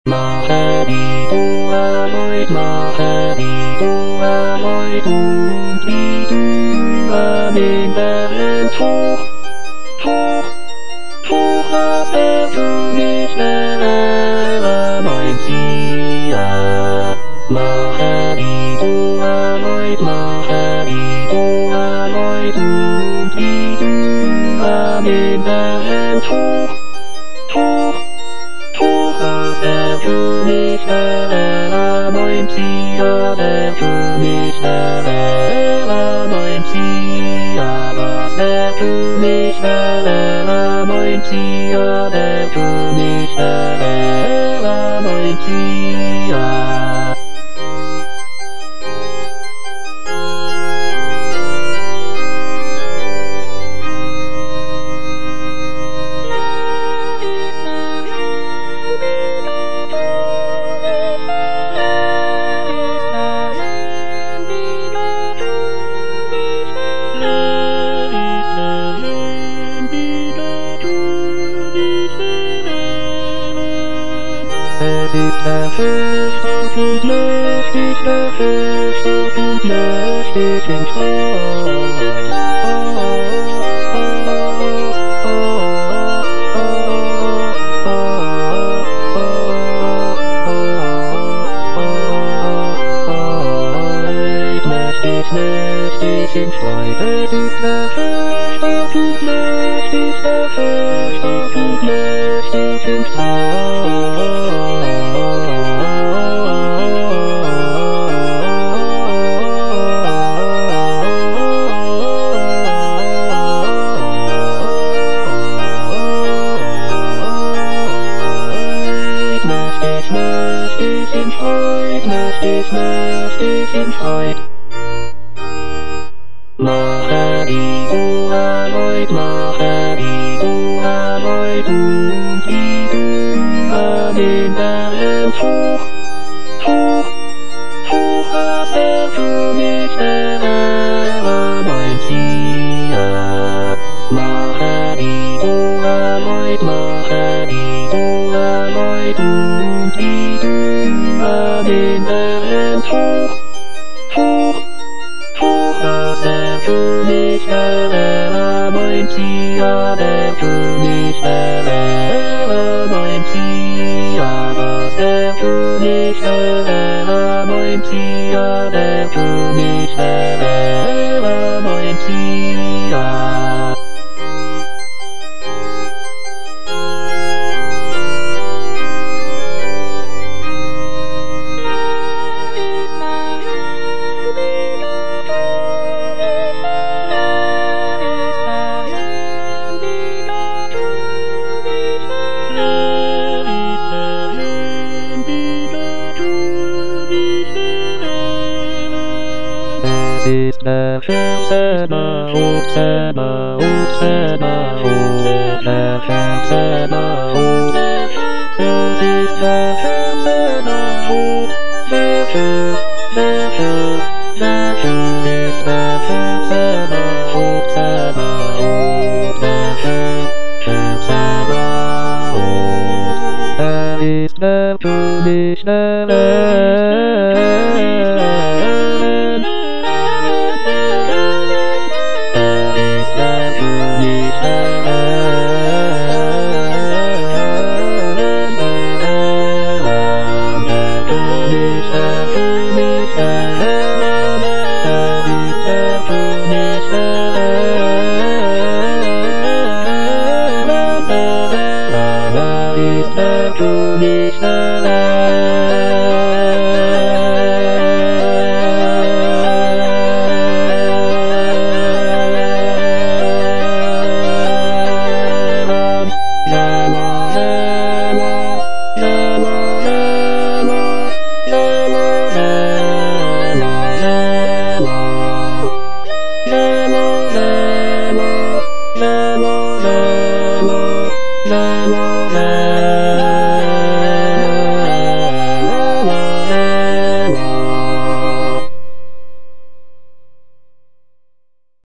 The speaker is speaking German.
Mahadidu Aloy, Mahadidu Aloy, Didu Amen Beren Tuch, was er für mich wäre, mein Ziel. Mahadidu Aloy, Mahadidu Aloy, Didu Amen Beren Tuch, was er für mich wäre, mein Ziel, der für mich wäre, mein Ziel, was er für mich wäre, mein Ziel, der für mich wäre, mein Ziel. Es ist erhöht und mächtig, erhöht und mächtig im mächtig im Streit. Es ist erhöht und mächtig, erhöht und mächtig im mächtig im Streit. Mahadidu Aloy, Mahadidu Aloy, Didu Amen Beren Tuch, was er für mich wäre, mein Ziel. Mahadidu Aloy, Mahadidu Aloy, Didu Amen Beren Tuch, was er für mich wäre, mein Ziel, der für mich wäre, mein Ziel, was er für mich wäre, mein Ziel, der für mich wäre, mein Ziel. Es ist der Herr Zebaoth, Zebaoth, Zebaoth, der Herr Zebaoth. Es ist der Herr Zebaoth, der Herr, der Herr, der Herr ist der Herr Zebaoth, Zebaoth, der Herr, Herr Zebaoth. Ist der König der Welt. Ist der König der Welt.